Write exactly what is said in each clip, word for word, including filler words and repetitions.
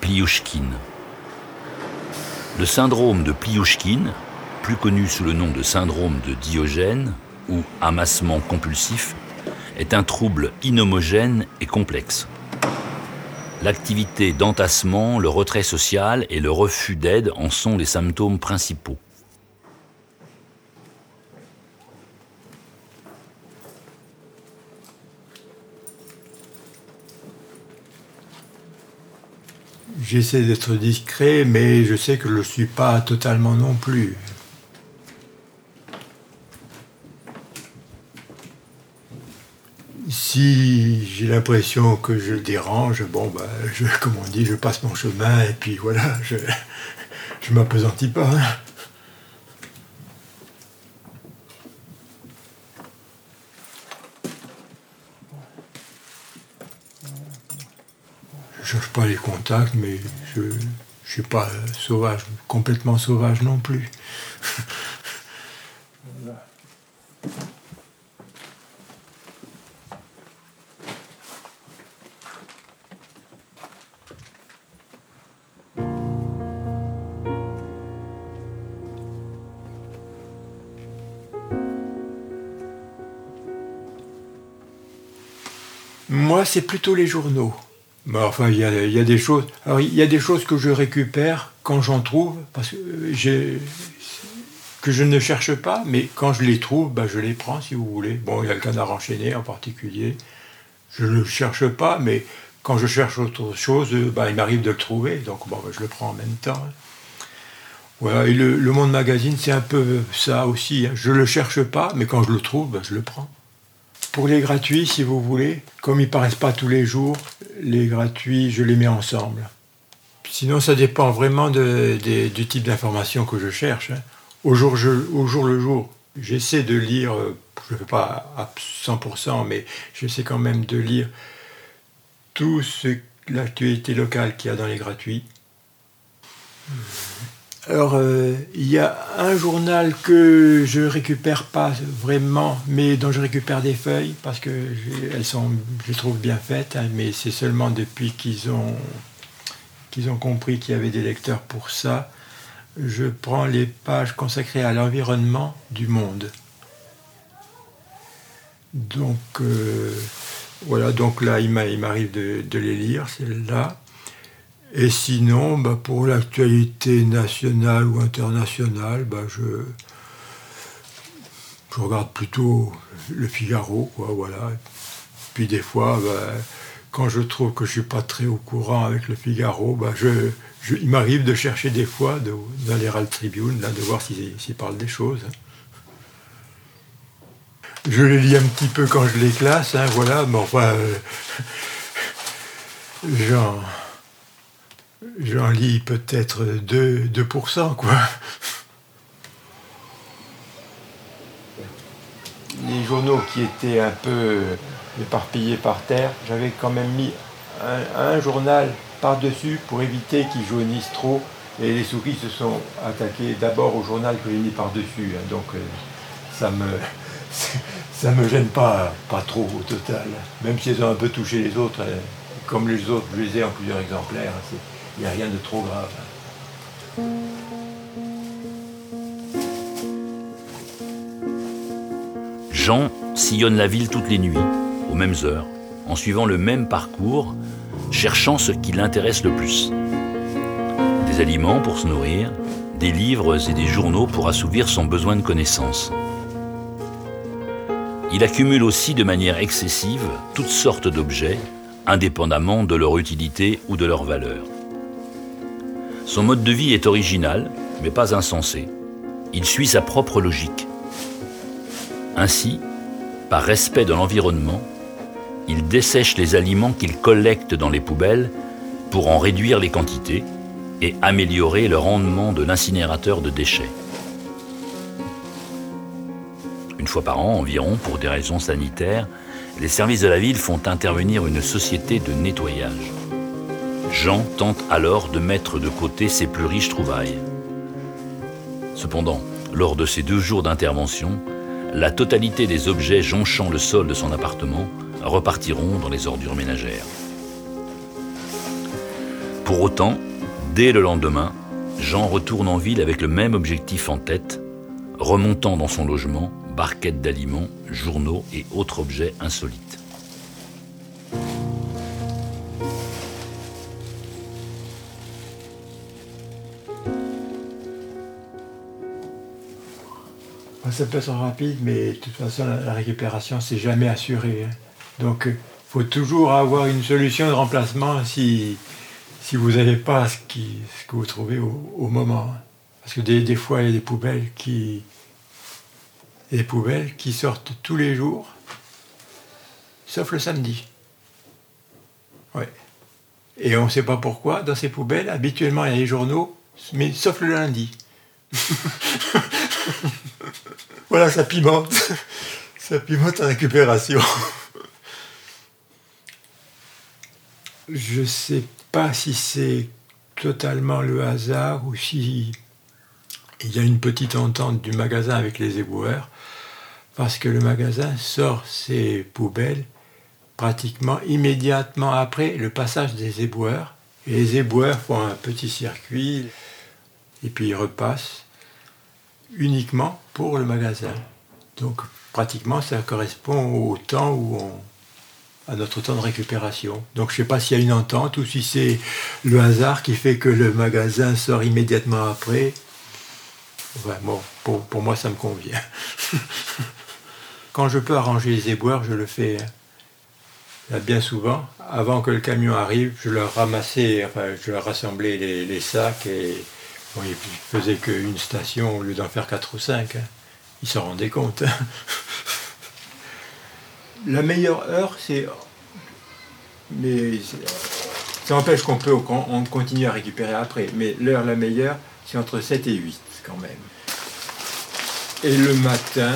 Pliouchkine. Le syndrome de Pliouchkine, plus connu sous le nom de syndrome de Diogène ou amassement compulsif, est un trouble inhomogène et complexe. L'activité d'entassement, le retrait social et le refus d'aide en sont les symptômes principaux. J'essaie d'être discret, mais je sais que je ne le suis pas totalement non plus. Si j'ai l'impression que je le dérange, bon, bah, je, comme on dit, je passe mon chemin et puis voilà, je ne m'appesantis pas. Hein. Je cherche pas les contacts, mais je ne suis pas sauvage, complètement sauvage non plus. Voilà. Moi, c'est plutôt les journaux. Mais enfin, il y a, y a des choses. Alors, il y a des choses que je récupère quand j'en trouve, parce que j'ai, que je ne cherche pas, mais quand je les trouve, ben, je les prends, si vous voulez. Bon, il y a le canard enchaîné en particulier. Je ne le cherche pas, mais quand je cherche autre chose, ben, il m'arrive de le trouver, donc bon, ben, je le prends en même temps. Voilà. Et le, le Monde Magazine, c'est un peu ça aussi. Hein. Je ne le cherche pas, mais quand je le trouve, ben, je le prends. Pour les gratuits, si vous voulez, comme ils ne paraissent pas tous les jours, les gratuits, je les mets ensemble. Sinon, ça dépend vraiment de, de, du type d'information que je cherche. Hein. Au, jour, je, au jour le jour, j'essaie de lire, je ne fais pas à cent pour cent, mais j'essaie quand même de lire tout ce, l'actualité locale qu'il y a dans les gratuits. Alors, euh, il y a un journal que je récupère pas vraiment, mais dont je récupère des feuilles, parce que elles sont, je les trouve bien faites, hein, mais c'est seulement depuis qu'ils ont, qu'ils ont compris qu'il y avait des lecteurs pour ça. Je prends les pages consacrées à l'environnement du monde. Donc, euh, voilà, donc là, il m'arrive de, de les lire, celles-là. Et sinon, bah, pour l'actualité nationale ou internationale, bah, je, je regarde plutôt le Figaro, quoi, voilà. Puis des fois, bah, quand je trouve que je ne suis pas très au courant avec le Figaro, bah, je, je, il m'arrive de chercher des fois de, dans l'Herald Tribune, là, de voir s'ils s'ils parlent des choses. Je les lis un petit peu quand je les classe, hein, voilà, mais enfin, euh, genre... J'en lis peut-être deux pour cent, quoi. Les journaux qui étaient un peu éparpillés par terre, j'avais quand même mis un, un journal par-dessus pour éviter qu'ils jaunissent trop. Et les souris se sont attaquées d'abord au journal que j'ai mis par-dessus. Hein, donc euh, ça me ça me gêne pas, pas trop au total. Même si elles ont un peu touché les autres, euh, comme les autres, je les ai en plusieurs exemplaires. Hein, il n'y a rien de trop grave. Jean sillonne la ville toutes les nuits, aux mêmes heures, en suivant le même parcours, cherchant ce qui l'intéresse le plus. Des aliments pour se nourrir, des livres et des journaux pour assouvir son besoin de connaissances. Il accumule aussi de manière excessive toutes sortes d'objets, indépendamment de leur utilité ou de leur valeur. Son mode de vie est original, mais pas insensé. Il suit sa propre logique. Ainsi, par respect de l'environnement, il dessèche les aliments qu'il collecte dans les poubelles pour en réduire les quantités et améliorer le rendement de l'incinérateur de déchets. Une fois par an environ, pour des raisons sanitaires, les services de la ville font intervenir une société de nettoyage. Jean tente alors de mettre de côté ses plus riches trouvailles. Cependant, lors de ces deux jours d'intervention, la totalité des objets jonchant le sol de son appartement repartiront dans les ordures ménagères. Pour autant, dès le lendemain, Jean retourne en ville avec le même objectif en tête, remontant dans son logement barquettes d'aliments, journaux et autres objets insolites. Ça peut être rapide, mais de toute façon, la récupération, c'est jamais assuré. Donc, il faut toujours avoir une solution de remplacement si, si vous n'avez pas ce, qui, ce que vous trouvez au, au moment. Parce que des, des fois, il y a des poubelles qui, des poubelles qui sortent tous les jours, sauf le samedi. Ouais. Et on ne sait pas pourquoi, dans ces poubelles, habituellement, il y a les journaux, mais sauf le lundi. Voilà, ça pimente. Ça pimente la récupération. Je ne sais pas si c'est totalement le hasard ou si il y a une petite entente du magasin avec les éboueurs, parce que le magasin sort ses poubelles pratiquement immédiatement après le passage des éboueurs. Et les éboueurs font un petit circuit et puis ils repassent uniquement pour le magasin. Donc pratiquement ça correspond au temps où on, à notre temps de récupération. Donc je ne sais pas s'il y a une entente ou si c'est le hasard qui fait que le magasin sort immédiatement après. Ouais, bon, pour, pour moi ça me convient. Quand je peux arranger les éboueurs, je le fais là, bien souvent. Avant que le camion arrive, je leur ramassais, enfin je leur rassemblais les, les sacs et bon, ils ne faisaient qu'une station au lieu d'en faire quatre ou cinq. Hein. Ils s'en rendaient compte. Hein. La meilleure heure, c'est... Mais ça empêche qu'on peut on continue à récupérer après. Mais l'heure la meilleure, c'est entre sept et huit quand même. Et le matin,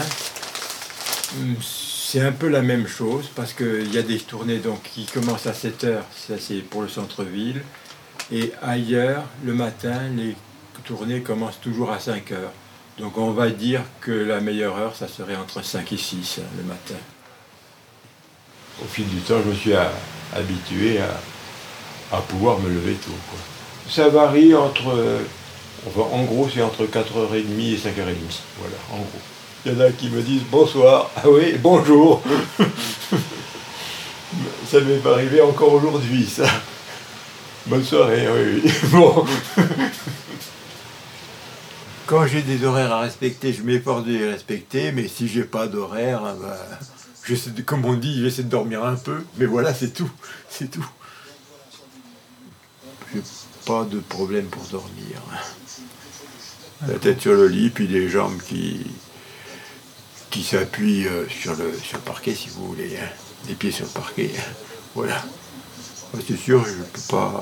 c'est un peu la même chose parce qu'il y a des tournées donc, qui commencent à sept heures, ça c'est pour le centre-ville. Et ailleurs, le matin, les tournées commencent toujours à cinq heures. Donc on va dire que la meilleure heure, ça serait entre cinq et six hein, le matin. Au fil du temps, je me suis à, habitué à, à pouvoir me lever tôt. Quoi. Ça varie entre... Enfin, en gros, c'est entre quatre heures trente et cinq heures trente. Voilà, en gros. Il y en a qui me disent bonsoir. Ah oui, bonjour. Ça m'est pas arrivé encore aujourd'hui, ça. Bonne soirée, oui, oui. Bon. Quand j'ai des horaires à respecter, je m'efforce de les respecter, mais si j'ai pas d'horaire, ben, j'essaie de, comme on dit, j'essaie de dormir un peu, mais voilà, c'est tout, c'est tout. J'ai pas de problème pour dormir. La tête sur le lit, puis les jambes qui, qui s'appuient sur le, sur le parquet, si vous voulez, hein. Les pieds sur le parquet, hein. Voilà. C'est sûr, je peux pas...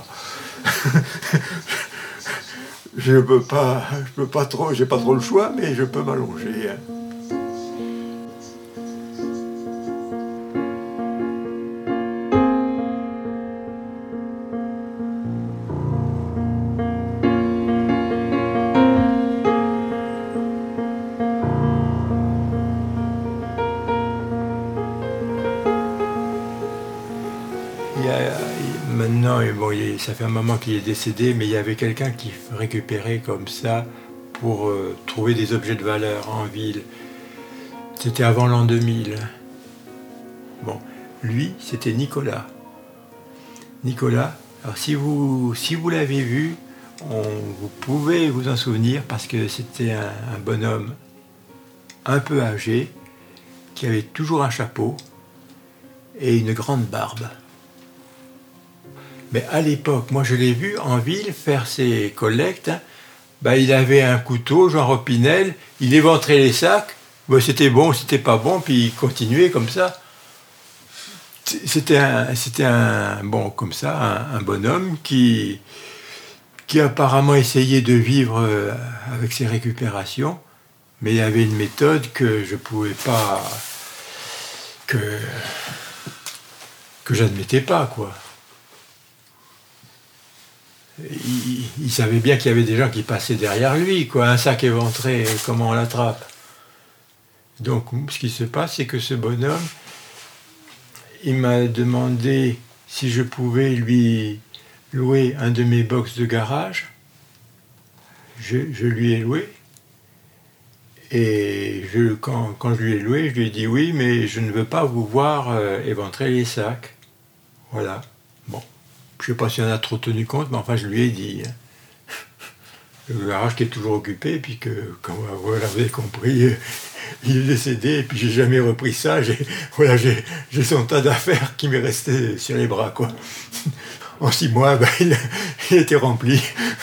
Je peux pas, je peux pas trop, j'ai pas trop le choix, mais je peux m'allonger. Hein. Il y a, maintenant, bon, il, ça fait un moment qu'il est décédé, mais il y avait quelqu'un qui récupérait comme ça pour euh, trouver des objets de valeur en ville. C'était avant l'an deux mille. Bon, lui, c'était Nicolas. Nicolas, alors si vous, si vous l'avez vu, on, vous pouvez vous en souvenir parce que c'était un, un bonhomme un peu âgé qui avait toujours un chapeau et une grande barbe. Mais à l'époque, moi je l'ai vu en ville faire ses collectes. Hein. Ben, il avait un couteau, genre Opinel, il éventrait les sacs. Ben, c'était bon, c'était pas bon, puis il continuait comme ça. C'était un, c'était un bon comme ça, un, un bonhomme qui, qui apparemment essayait de vivre avec ses récupérations, mais il y avait une méthode que je pouvais pas, que que j'admettais pas, quoi. Il, il savait bien qu'il y avait des gens qui passaient derrière lui, quoi. Un sac éventré, comment on l'attrape? Donc, ce qui se passe, c'est que ce bonhomme, il m'a demandé si je pouvais lui louer un de mes box de garage. Je, je lui ai loué. Et je, quand, quand je lui ai loué, je lui ai dit oui, mais je ne veux pas vous voir euh, éventrer les sacs. Voilà. Bon. Je ne sais pas si on a trop tenu compte, mais enfin je lui ai dit. Le garage qui est toujours occupé, et puis que, comme voilà, vous avez compris, il est décédé, et puis j'ai jamais repris ça. J'ai, voilà, j'ai, j'ai son tas d'affaires qui m'est resté sur les bras, quoi. En six mois, ben, il, il était rempli.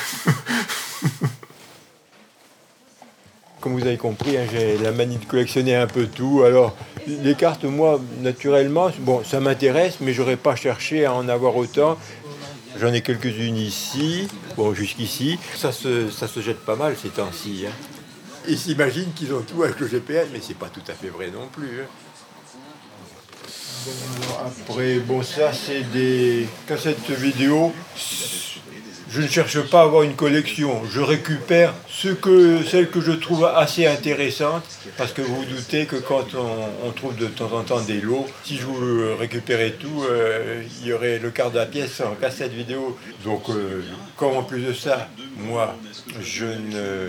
Comme vous avez compris, hein, j'ai la manie de collectionner un peu tout. Alors, les cartes, moi, naturellement, bon, ça m'intéresse, mais j'aurais pas cherché à en avoir autant. J'en ai quelques-unes ici, bon, jusqu'ici. Ça se, ça se jette pas mal ces temps-ci. Hein. Ils s'imaginent qu'ils ont tout avec le G P S, mais c'est pas tout à fait vrai non plus. Hein. Bon, alors après, bon, ça, c'est des cassettes vidéo. Je ne cherche pas à avoir une collection. Je récupère ce que, celles que je trouve assez intéressantes, parce que vous vous doutez que quand on, on trouve de temps en temps des lots, si je vous récupérais tout, euh, il y aurait le quart de la pièce en cassette vidéo. Donc, euh, comme en plus de ça, moi, je ne...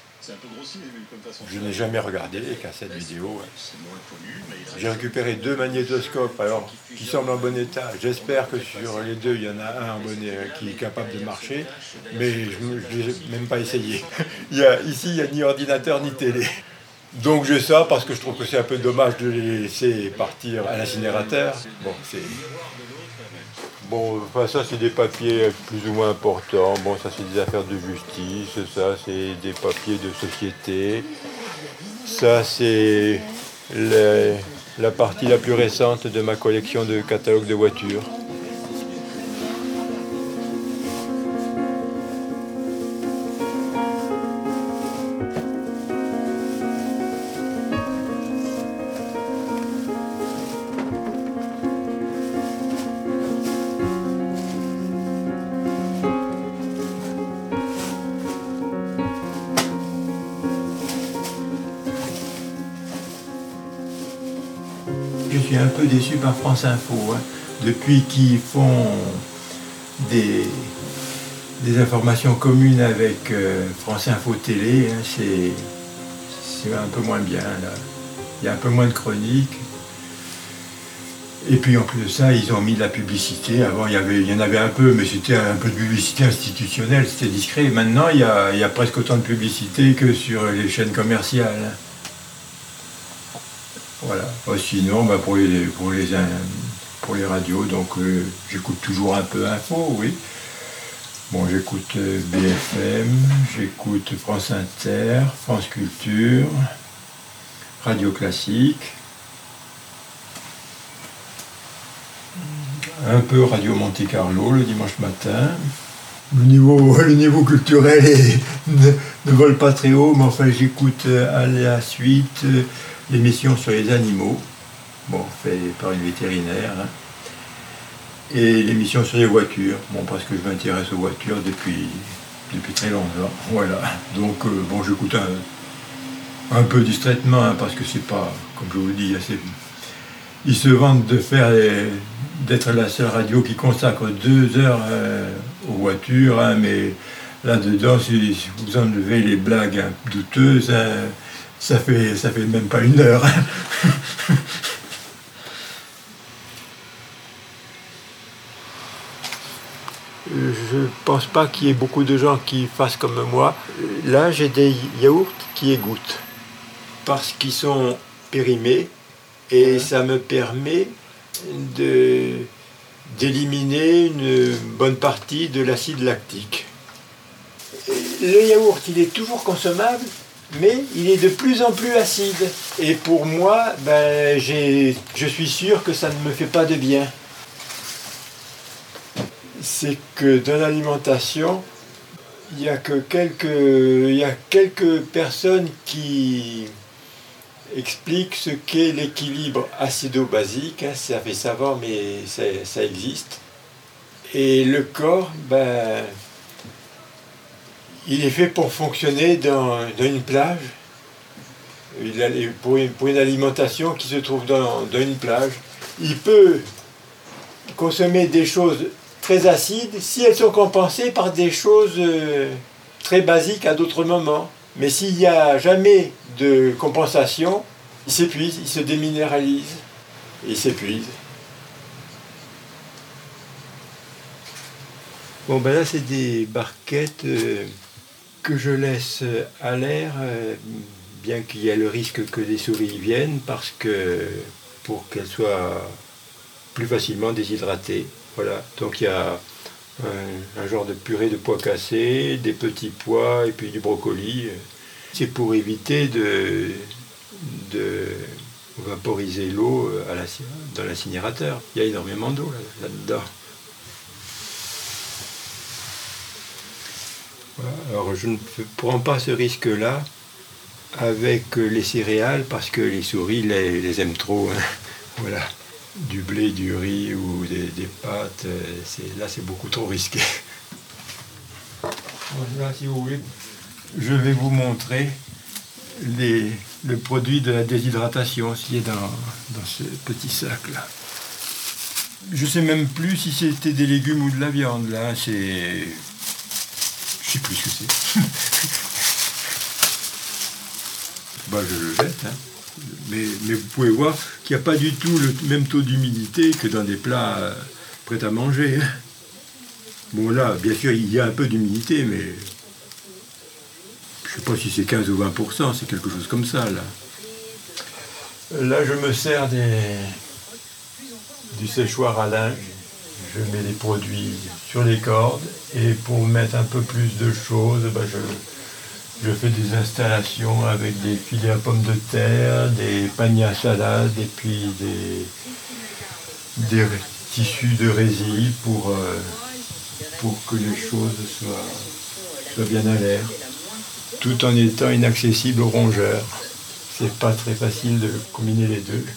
Je n'ai jamais regardé les cassettes vidéo. J'ai récupéré deux magnétoscopes alors, qui semblent en bon état. J'espère que sur les deux, il y en a un en bon état qui est capable de marcher, mais je ne l'ai même pas essayé. Il y a, ici, il n'y a ni ordinateur ni télé. Donc j'ai ça parce que je trouve que c'est un peu dommage de les laisser partir à l'incinérateur. Bon, c'est... Bon, enfin, ça c'est des papiers plus ou moins importants. Bon, ça c'est des affaires de justice, ça c'est des papiers de société. Ça c'est les, la partie la plus récente de ma collection de catalogues de voitures. Je suis un peu déçu par France Info. Hein. Depuis qu'ils font des, des informations communes avec euh, France Info Télé, hein, c'est, c'est un peu moins bien. Là. Il y a un peu moins de chroniques. Et puis en plus de ça, ils ont mis de la publicité. Avant, il y, avait, il y en avait un peu, mais c'était un peu de publicité institutionnelle, c'était discret. Maintenant, il y a, il y a presque autant de publicité que sur les chaînes commerciales. Voilà. Bon, sinon, bah, pour, les, pour, les, pour les radios, donc euh, j'écoute toujours un peu Info, oui. Bon, j'écoute euh, B F M, j'écoute France Inter, France Culture, Radio Classique, un peu Radio Monte Carlo le dimanche matin. Le niveau, le niveau culturel est, ne, ne vole pas très haut, mais enfin j'écoute euh, à la suite euh, l'émission sur les animaux, bon, fait par une vétérinaire, hein, et l'émission sur les voitures, bon, parce que je m'intéresse aux voitures depuis, depuis très longtemps, voilà. Donc, euh, bon, j'écoute un, un peu distraitement, hein, parce que c'est pas, comme je vous le dis, assez... Ils se vantent de faire les, d'être la seule radio qui consacre deux heures euh, aux voitures, hein, mais là-dedans, si, si vous enlevez les blagues hein, douteuses, hein, ça fait, ça fait même pas une heure. Je pense pas qu'il y ait beaucoup de gens qui fassent comme moi. Là, j'ai des yaourts qui égouttent parce qu'ils sont périmés et ça me permet de, d'éliminer une bonne partie de l'acide lactique. Le yaourt, il est toujours consommable, mais il est de plus en plus acide. Et pour moi, ben, j'ai, je suis sûr que ça ne me fait pas de bien. C'est que dans l'alimentation, il n'y a que quelques, il y a quelques personnes qui expliquent ce qu'est l'équilibre acido-basique. Hein, ça fait savoir, mais ça, ça existe. Et le corps, ben, il est fait pour fonctionner dans, dans une plage, il a, pour, une, pour une alimentation qui se trouve dans, dans une plage. Il peut consommer des choses très acides si elles sont compensées par des choses euh, très basiques à d'autres moments. Mais s'il n'y a jamais de compensation, il s'épuise, il se déminéralise et il s'épuise. Bon ben là c'est des barquettes euh, que je laisse à l'air, euh, bien qu'il y ait le risque que des souris viennent, parce que pour qu'elles soient plus facilement déshydratées. Voilà, donc il y a un, un genre de purée de pois cassés, des petits pois et puis du brocoli. C'est pour éviter de, de vaporiser l'eau à la, dans l'incinérateur. Il y a énormément d'eau là, là-dedans. Voilà. Alors je ne prends pas ce risque-là avec les céréales parce que les souris les, les aiment trop. Hein. Voilà. Du blé, du riz ou des, des pâtes, c'est, là c'est beaucoup trop risqué. Voilà, si vous voulez, je vais vous montrer les, le produit de la déshydratation, qui est dans, dans ce petit sac-là. Je ne sais même plus si c'était des légumes ou de la viande, là, c'est... Je ne sais plus ce que c'est. Bah, je le jette, hein. Mais, mais vous pouvez voir qu'il n'y a pas du tout le même taux d'humidité que dans des plats euh, prêts à manger. Hein. Bon là, bien sûr, il y a un peu d'humidité, mais je ne sais pas si c'est quinze ou vingt pour cent, c'est quelque chose comme ça, là. Là, je me sers des... du séchoir à linge. Je mets les produits sur les cordes, et pour mettre un peu plus de choses, ben je... Je fais des installations avec des filets à pommes de terre, des paniers à salade et puis des, des tissus de résille pour, euh, pour que les choses soient, soient bien à l'air, tout en étant inaccessibles aux rongeurs. C'est pas très facile de combiner les deux.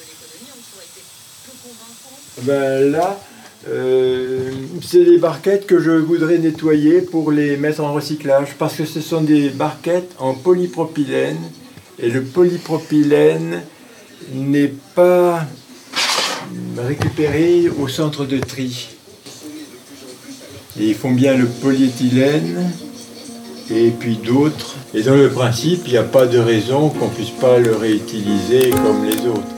Ben là, Euh, c'est les barquettes que je voudrais nettoyer pour les mettre en recyclage parce que ce sont des barquettes en polypropylène et le polypropylène n'est pas récupéré au centre de tri. Et ils font bien le polyéthylène et puis d'autres. Et dans le principe, il n'y a pas de raison qu'on ne puisse pas le réutiliser comme les autres.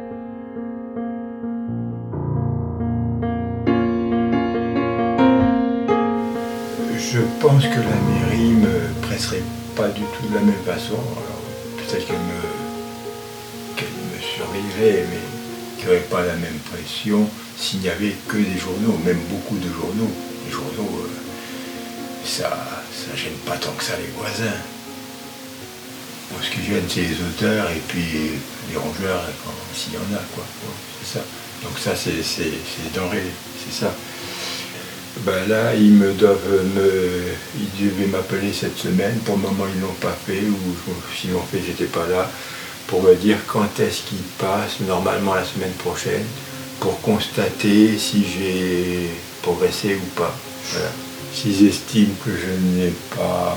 Je pense que la mairie ne me presserait pas du tout de la même façon. Alors, peut-être qu'elle me, qu'elle me surveillerait, mais qu'il n'y aurait pas la même pression s'il n'y avait que des journaux, même beaucoup de journaux. Les journaux, euh, ça ne gêne pas tant que ça les voisins. Bon, ce qui gêne, c'est les auteurs et puis les rongeurs, s'il y en a, quoi. Bon, c'est ça. Donc ça, c'est, c'est, c'est des denrées, c'est ça. Ben là, ils me doivent me, ils devaient m'appeler cette semaine. Pour le moment, ils ne l'ont pas fait, ou s'ils l'ont fait, j'étais pas là, pour me dire quand est-ce qu'ils passent, normalement la semaine prochaine, pour constater si j'ai progressé ou pas. Voilà. S'ils estiment que je n'ai pas,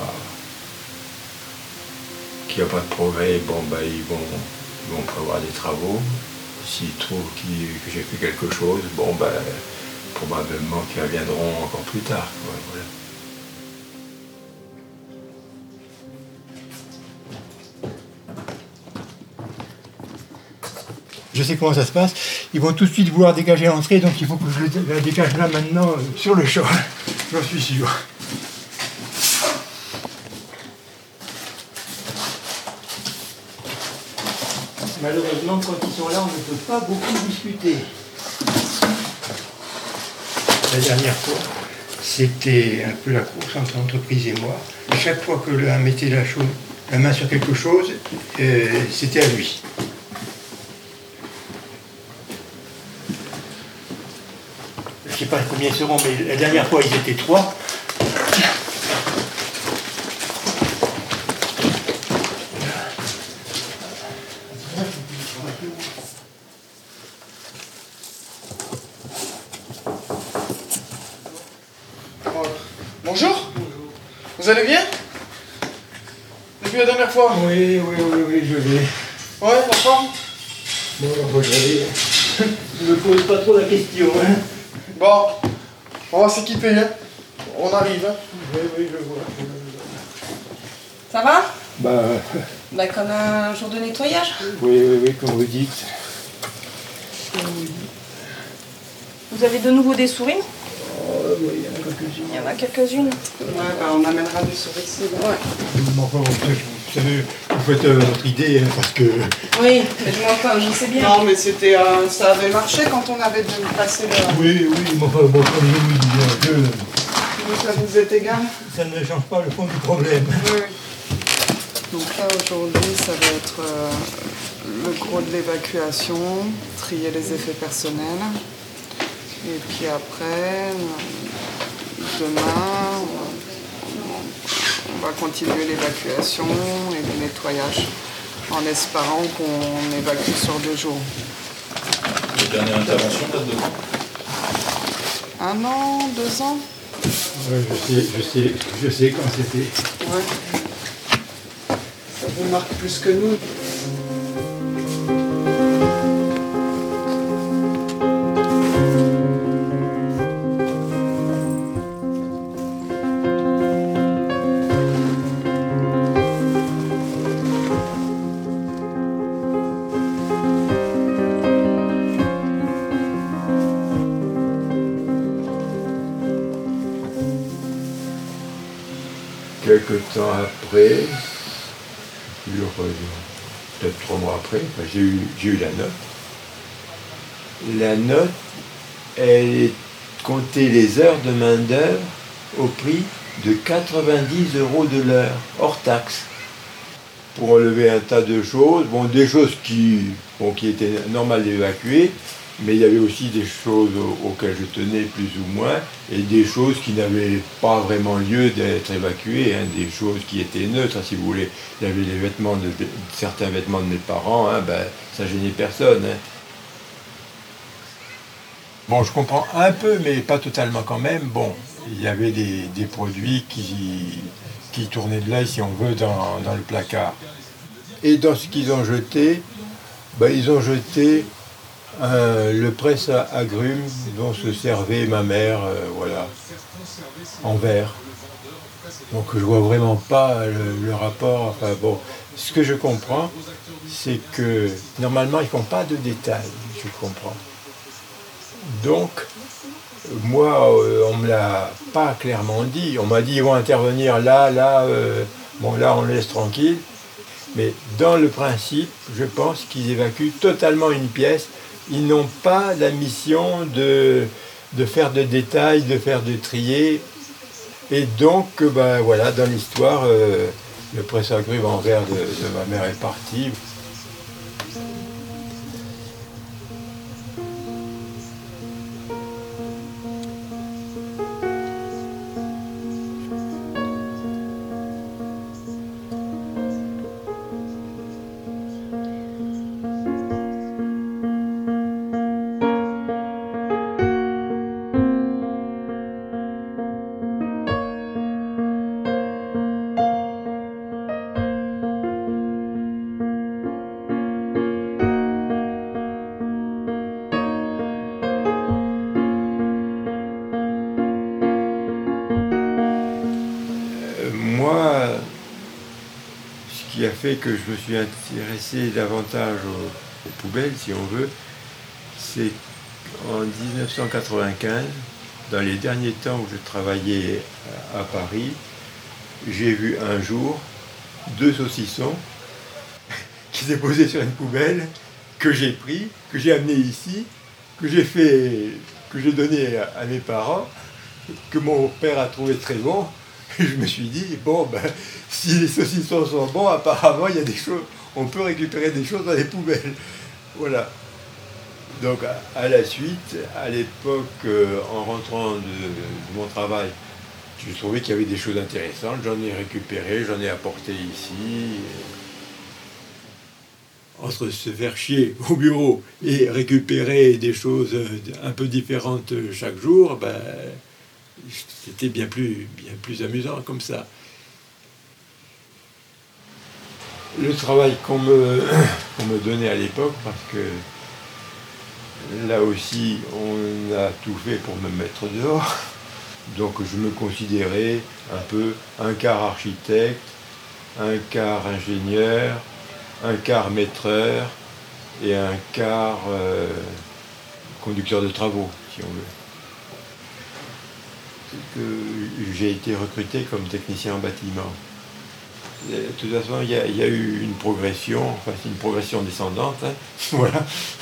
qu'il n'y a pas de progrès, bon ben ils vont, ils vont prévoir des travaux. S'ils trouvent qu'ils, que j'ai fait quelque chose, bon ben probablement qu'ils reviendront encore plus tard. Ouais, voilà. Je sais comment ça se passe. Ils vont tout de suite vouloir dégager l'entrée, donc il faut que je la dégage là maintenant, euh, sur le champ. J'en suis sûr. Malheureusement, quand ils sont là, on ne peut pas beaucoup discuter. La dernière fois, c'était un peu la course entre l'entreprise et moi. À chaque fois que l'un mettait la, chose, la main sur quelque chose, euh, c'était à lui. Je ne sais pas combien ils seront, mais la dernière fois, ils étaient trois. Bonjour. Vous allez bien? Depuis la dernière fois? Oui, oui, oui, oui, je vais. Ouais, la forme? Bon, bon, je vais. Ne me pose pas trop la question, hein. Bon. On va s'équiper, hein. On arrive, hein. Oui, oui, je vois. Ça va? Bah, Bah comme un jour de nettoyage. oui, oui, oui, comme vous dites. Vous avez de nouveau des souris? Oh, oui, il y en a quelques-unes. Il y en a quelques-unes. Ouais, bah on amènera des souris, c'est bon. Ouais. Mais enfin, vous savez, vous faites euh, votre idée, hein, parce que... Oui, mais je m'en pas, je sais bien. Non, mais c'était, euh, ça avait marché quand on avait dû passer le... Oui, oui, mais enfin, bon, comme je vous disais un peu, Donc ça vous est égal? ça ne change pas le fond du problème. Oui. Donc là, aujourd'hui, ça va être euh, le gros de l'évacuation, trier les effets personnels. Et puis après, demain, on va continuer l'évacuation et le nettoyage, en espérant qu'on évacue sur deux jours. La dernière intervention date de quand? Un an, deux ans? Ouais, je sais, je sais, je sais quand c'était. Ouais. Ça vous marque plus que nous. Quelque temps après, peut-être trois mois après, enfin, j'ai eu, j'ai eu la note. La note, elle comptait les heures de main-d'œuvre au prix de quatre-vingt-dix euros de l'heure, hors taxe. Pour enlever un tas de choses, bon, des choses qui, bon, qui étaient normales d'évacuer, mais il y avait aussi des choses auxquelles je tenais plus ou moins, et des choses qui n'avaient pas vraiment lieu d'être évacuées, hein, des choses qui étaient neutres, si vous voulez. Il y avait les vêtements de, de certains vêtements de mes parents, hein, ben, ça gênait personne. Hein. Bon, je comprends un peu, mais pas totalement quand même. Bon, il y avait des, des produits qui, qui tournaient de là, si on veut, dans, dans le placard. Et dans ce qu'ils ont jeté, ben, ils ont jeté Euh, le presse à agrumes dont se servait ma mère, euh, voilà, en verre. Donc je vois vraiment pas le, le rapport. Enfin bon, ce que je comprends, c'est que normalement ils font pas de détails, je comprends. Donc moi, euh, on me l'a pas clairement dit. On m'a dit ils vont intervenir là, là. Euh, bon là on laisse tranquille. Mais dans le principe, je pense qu'ils évacuent totalement une pièce. Ils n'ont pas la mission de, de faire de détails, de faire de trier. Et donc, ben, voilà, dans l'histoire, euh, le presse à grumes en verre de, de ma mère est parti. Moi, ce qui a fait que je me suis intéressé davantage aux, aux poubelles, si on veut, c'est qu'en dix-neuf cent quatre-vingt-quinze, dans les derniers temps où je travaillais à Paris, j'ai vu un jour deux saucissons qui étaient posés sur une poubelle, que j'ai pris, que j'ai amené ici, que j'ai fait, que j'ai donné à, à mes parents, que mon père a trouvé très bon. Et je me suis dit, bon, ben, si les saucissons sont bons, apparemment, il y a des choses, on peut récupérer des choses dans les poubelles. Voilà. Donc, à, à la suite, à l'époque, euh, en rentrant de, de mon travail, je trouvais qu'il y avait des choses intéressantes. J'en ai récupéré, j'en ai apporté ici. Entre se faire chier au bureau et récupérer des choses un peu différentes chaque jour, ben, c'était bien plus, bien plus amusant comme ça. Le travail qu'on me, qu'on me donnait à l'époque, parce que là aussi on a tout fait pour me mettre dehors, Donc je me considérais un peu un quart architecte, un quart ingénieur, un quart maîtreur et un quart euh, conducteur de travaux, si on veut. Que j'ai été recruté comme technicien en bâtiment. De toute façon, il y, a, il y a eu une progression, enfin c'est une progression descendante, hein. Voilà.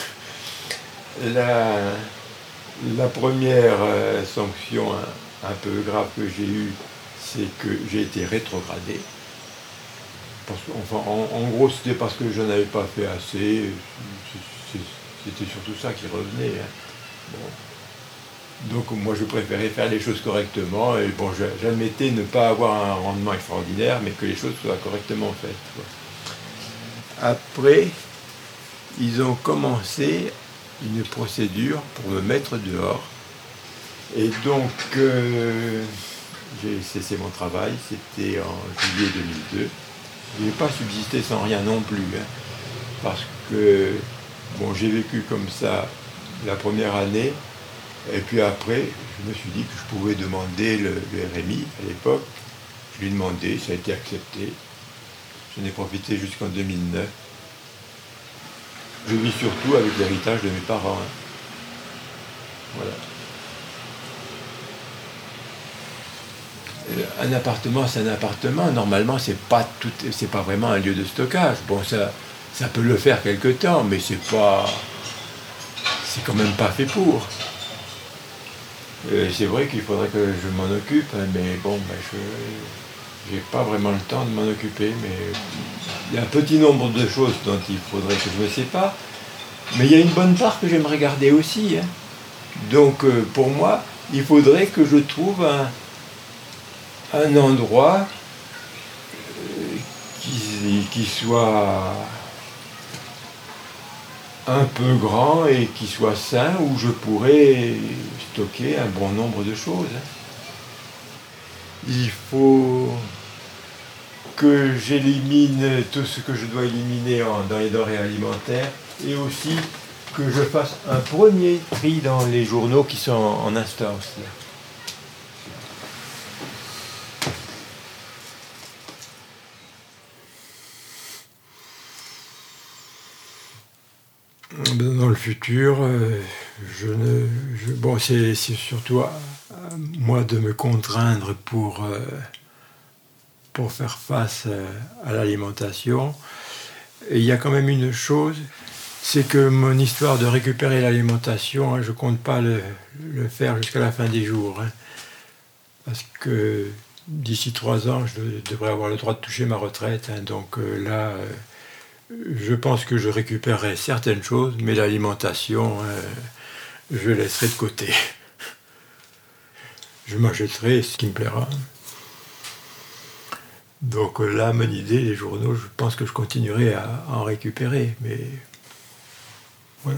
La, la première euh, sanction un, un peu grave que j'ai eue, c'est que j'ai été rétrogradé. Parce que, enfin, en, en gros, c'était parce que je n'avais pas fait assez. C'était surtout ça qui revenait, hein. Bon. Donc moi, je préférais faire les choses correctement. Et bon, j'admettais ne pas avoir un rendement extraordinaire, mais que les choses soient correctement faites, quoi. Après, ils ont commencé une procédure pour me mettre dehors. Et donc, euh, j'ai cessé mon travail. C'était en juillet deux mille deux. Je n'ai pas subsisté sans rien non plus, hein, parce que bon, j'ai vécu comme ça la première année, et puis après, je me suis dit que je pouvais demander le, le R M I à l'époque. Je l'ai demandé, ça a été accepté. J'en ai profité jusqu'en deux mille neuf. Je vis surtout avec l'héritage de mes parents, hein. Voilà. Un appartement, c'est un appartement. Normalement, c'est pas tout, c'est pas vraiment un lieu de stockage. Bon, ça, ça peut le faire quelque temps, mais c'est pas, c'est quand même pas fait pour. Et c'est vrai qu'il faudrait que je m'en occupe, mais bon, ben je, j'ai pas vraiment le temps de m'en occuper. Mais il y a un petit nombre de choses dont il faudrait que je me sépare. Mais il y a une bonne part que j'aimerais garder aussi, hein. Donc, euh, pour moi, il faudrait que je trouve un un endroit qui, qui soit un peu grand et qui soit sain, où je pourrais stocker un bon nombre de choses. Il faut que j'élimine tout ce que je dois éliminer en, dans les denrées alimentaires, et aussi que je fasse un premier tri dans les journaux qui sont en, en instance. Dans le futur, euh, je ne, je, bon, c'est, c'est surtout à, à moi de me contraindre pour, euh, pour faire face euh, à l'alimentation. Et il y a quand même une chose, c'est que mon histoire de récupérer l'alimentation, hein, je ne compte pas le, le faire jusqu'à la fin des jours, hein, parce que d'ici trois ans, je devrais avoir le droit de toucher ma retraite, hein, donc euh, là... Euh, je pense que je récupérerai certaines choses, mais l'alimentation, euh, je laisserai de côté. Je m'achèterai ce qui me plaira. Donc là, mon idée, les journaux, je pense que je continuerai à, à en récupérer, mais voilà.